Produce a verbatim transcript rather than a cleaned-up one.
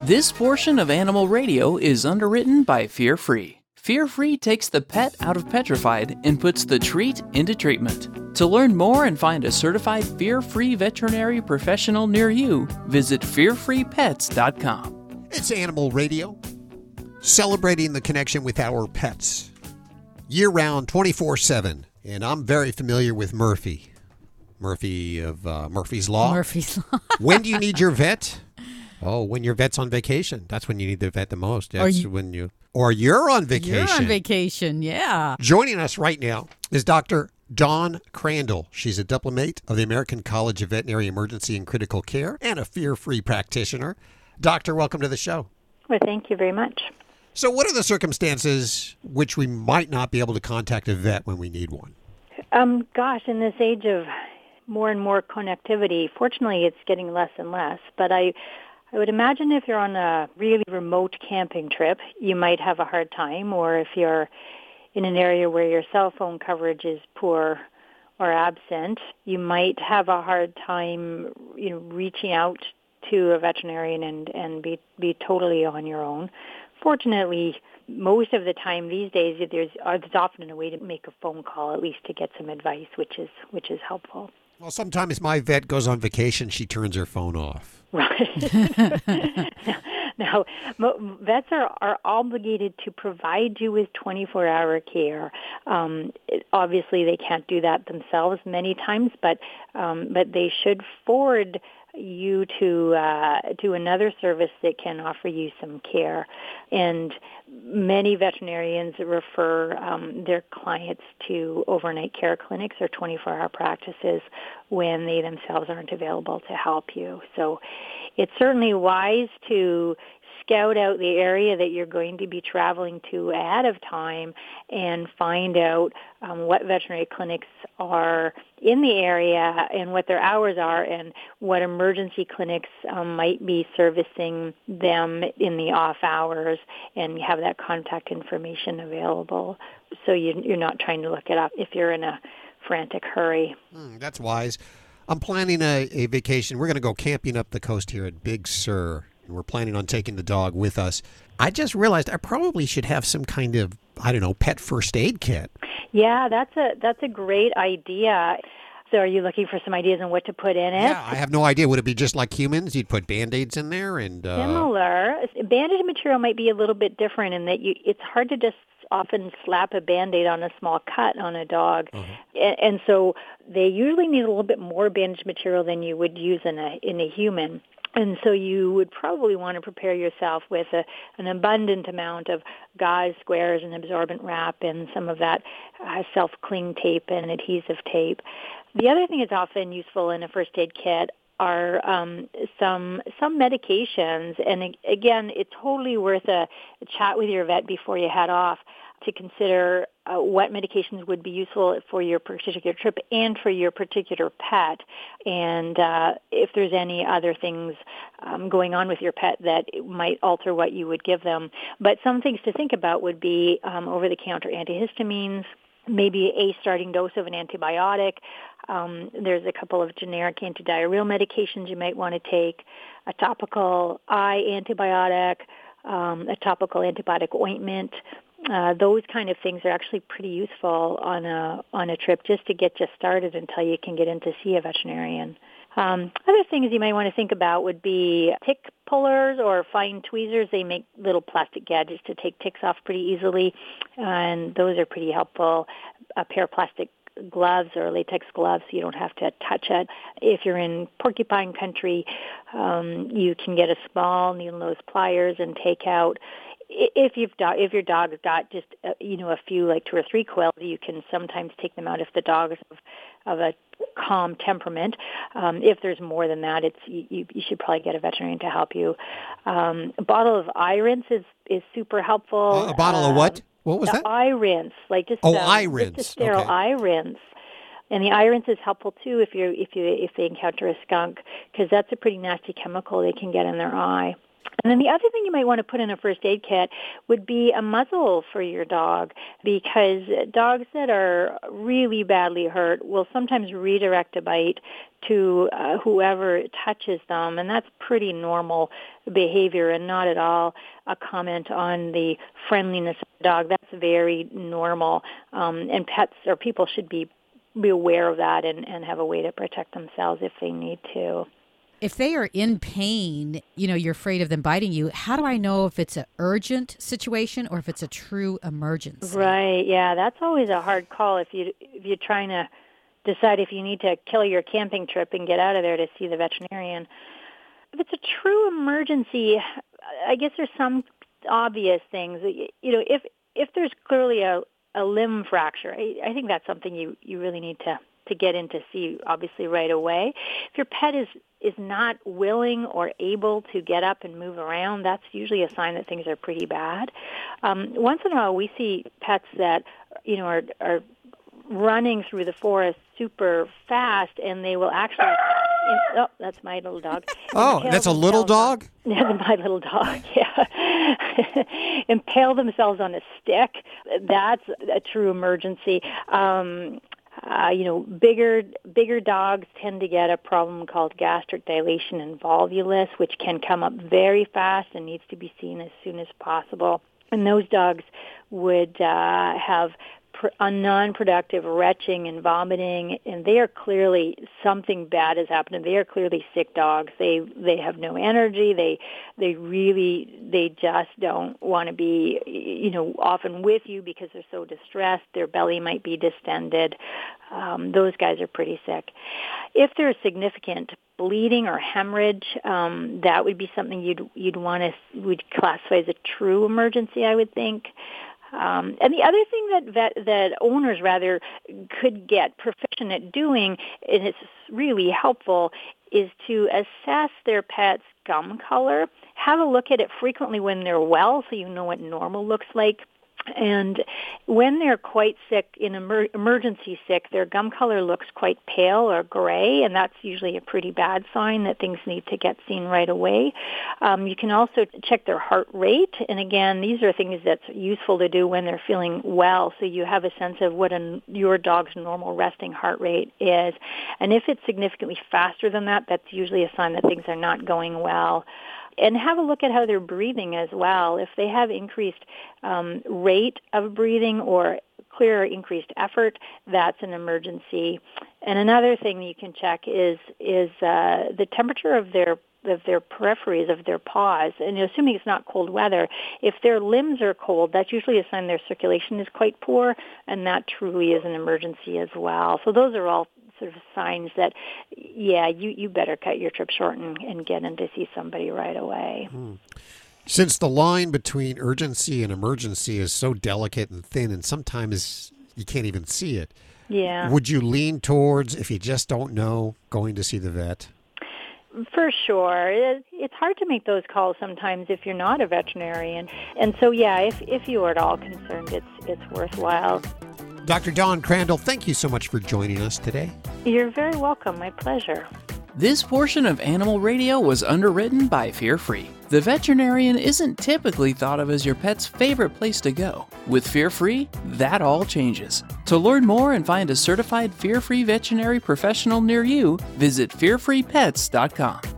This portion of Animal Radio is underwritten by Fear Free. Fear Free takes the pet out of petrified and puts the treat into treatment. To learn more and find a certified fear-free veterinary professional near you, visit fear free pets dot com. It's Animal Radio, celebrating the connection with our pets. Year-round, twenty-four seven. And I'm very familiar with Murphy. Murphy of uh, Murphy's Law. Murphy's Law. When do you need your vet? Oh, when your vet's on vacation. That's when you need the vet the most. That's you, when you... Or you're on vacation. You're on vacation, yeah. Joining us right now is Doctor Dawn Crandall. She's a diplomate of the American College of Veterinary Emergency and Critical Care and a fear-free practitioner. Doctor, welcome to the show. Well, thank you very much. So what are the circumstances which we might not be able to contact a vet when we need one? Um, gosh, in this age of more and more connectivity, fortunately it's getting less and less, but I... I would imagine if you're on a really remote camping trip, you might have a hard time, or if you're in an area where your cell phone coverage is poor or absent, you might have a hard time, you know, reaching out to a veterinarian and, and be, be totally on your own. Fortunately, most of the time these days, there's, there's often a way to make a phone call, at least to get some advice, which is which is helpful. Well, sometimes my vet goes on vacation, she turns her phone off. Right. Now, vets are, are obligated to provide you with twenty-four hour care. Um, it, obviously, they can't do that themselves many times, but um, but they should forward you to uh, to another service that can offer you some care. And many veterinarians refer um, their clients to overnight care clinics or twenty-four hour practices when they themselves aren't available to help you. So it's certainly wise to scout out the area that you're going to be traveling to ahead of time and find out um, what veterinary clinics are in the area and what their hours are and what emergency clinics um, might be servicing them in the off hours, and have that contact information available so you, you're not trying to look it up if you're in a frantic hurry. Mm, that's wise. I'm planning a, a vacation. We're going to go camping up the coast here at Big Sur. We're planning on taking the dog with us. I just realized I probably should have some kind of, I don't know, pet first aid kit. Yeah, that's a that's a great idea. So are you looking for some ideas on what to put in it? Yeah, I have no idea. Would it be just like humans? You'd put Band-Aids in there? and uh... Similar. Bandage material might be a little bit different in that you it's hard to just often slap a Band-Aid on a small cut on a dog. Uh-huh. And, and so they usually need a little bit more bandage material than you would use in a in a human. And so you would probably want to prepare yourself with a, an abundant amount of gauze squares and absorbent wrap and some of that uh, self-cling tape and adhesive tape. The other thing that's often useful in a first aid kit are um, some some medications. And again, it's totally worth a, a chat with your vet before you head off to consider uh, what medications would be useful for your particular trip and for your particular pet, and uh, if there's any other things um, going on with your pet that might alter what you would give them. But some things to think about would be um, over-the-counter antihistamines, maybe a starting dose of an antibiotic. Um, there's a couple of generic antidiarrheal medications you might want to take, a topical eye antibiotic, um, a topical antibiotic ointment. Uh, those kind of things are actually pretty useful on a on a trip just to get you started until you can get in to see a veterinarian. Um, other things you might want to think about would be tick pullers or fine tweezers. They make little plastic gadgets to take ticks off pretty easily, and those are pretty helpful. A pair of plastic gloves or latex gloves so you don't have to touch it. If you're in porcupine country, um, you can get a small needle-nose pliers and take out. If you've do- if your dog's got just uh, you know a few, like two or three quills, you can sometimes take them out if the dog is of, of a calm temperament. Um, if there's more than that, it's you, you should probably get a veterinarian to help you. Um, a bottle of eye rinse is, is super helpful. Uh, a bottle um, of what? What was that? Eye rinse, like just oh um, eye rinse, just a sterile okay. eye rinse. And the eye rinse is helpful too if you if you if they encounter a skunk, because that's a pretty nasty chemical they can get in their eye. And then the other thing you might want to put in a first aid kit would be a muzzle for your dog, because dogs that are really badly hurt will sometimes redirect a bite to uh, whoever touches them, and that's pretty normal behavior and not at all a comment on the friendliness of the dog. That's very normal, um, and pets or people should be, be aware of that and, and have a way to protect themselves if they need to. If they are in pain, you know, you're afraid of them biting you, how do I know if it's an urgent situation or if it's a true emergency? Right, yeah, that's always a hard call if, you, if you're trying to decide if you need to kill your camping trip and get out of there to see the veterinarian. If it's a true emergency, I guess there's some obvious things. You know, if if there's clearly a, a limb fracture, I, I think that's something you, you really need to, to get in to see, obviously, right away. If your pet is is not willing or able to get up and move around, that's usually a sign that things are pretty bad. Um, once in a while, we see pets that, you know, are, are running through the forest super fast, and they will actually, oh, that's my little dog. Oh, that's a little dog? On, that's my little dog, yeah. Impale themselves on a stick. That's a true emergency. Um, Uh, you know, bigger bigger dogs tend to get a problem called gastric dilation and volvulus, which can come up very fast and needs to be seen as soon as possible. And those dogs would uh, have pr- a non-productive retching and vomiting, and they are clearly, something bad has happened, and they are clearly sick dogs. They they have no energy. They they really, they just don't want to be, you know, often with you because they're so distressed. Their belly might be distended. Um, those guys are pretty sick. If there's significant bleeding or hemorrhage, um, that would be something you'd you'd want to would classify as a true emergency, I would think. Um, and the other thing that, that that owners rather could get proficient at doing, and it's really helpful, is to assess their pet's gum color. Have a look at it frequently when they're well, so you know what normal looks like. And when they're quite sick, in emer- emergency sick, their gum color looks quite pale or gray, and that's usually a pretty bad sign that things need to get seen right away. Um, you can also check their heart rate, and again, these are things that's useful to do when they're feeling well, so you have a sense of what a, your dog's normal resting heart rate is. And if it's significantly faster than that, that's usually a sign that things are not going well. And have a look at how they're breathing as well. If they have increased um, rate of breathing or clear increased effort, that's an emergency. And another thing you can check is is uh, the temperature of their of their peripheries, of their paws. And assuming it's not cold weather, if their limbs are cold, that's usually a sign their circulation is quite poor, and that truly is an emergency as well. So those are all sort of signs that, yeah, you, you better cut your trip short and, and get in to see somebody right away. Hmm. Since the line between urgency and emergency is so delicate and thin, and sometimes you can't even see it, yeah, would you lean towards, if you just don't know, going to see the vet? For sure. It, it's hard to make those calls sometimes if you're not a veterinarian. And so, yeah, if, if you are at all concerned, it's it's worthwhile. Doctor Dawn Crandall, thank you so much for joining us today. You're very welcome. My pleasure. This portion of Animal Radio was underwritten by Fear Free. The veterinarian isn't typically thought of as your pet's favorite place to go. With Fear Free, that all changes. To learn more and find a certified Fear Free veterinary professional near you, visit fear free pets dot com.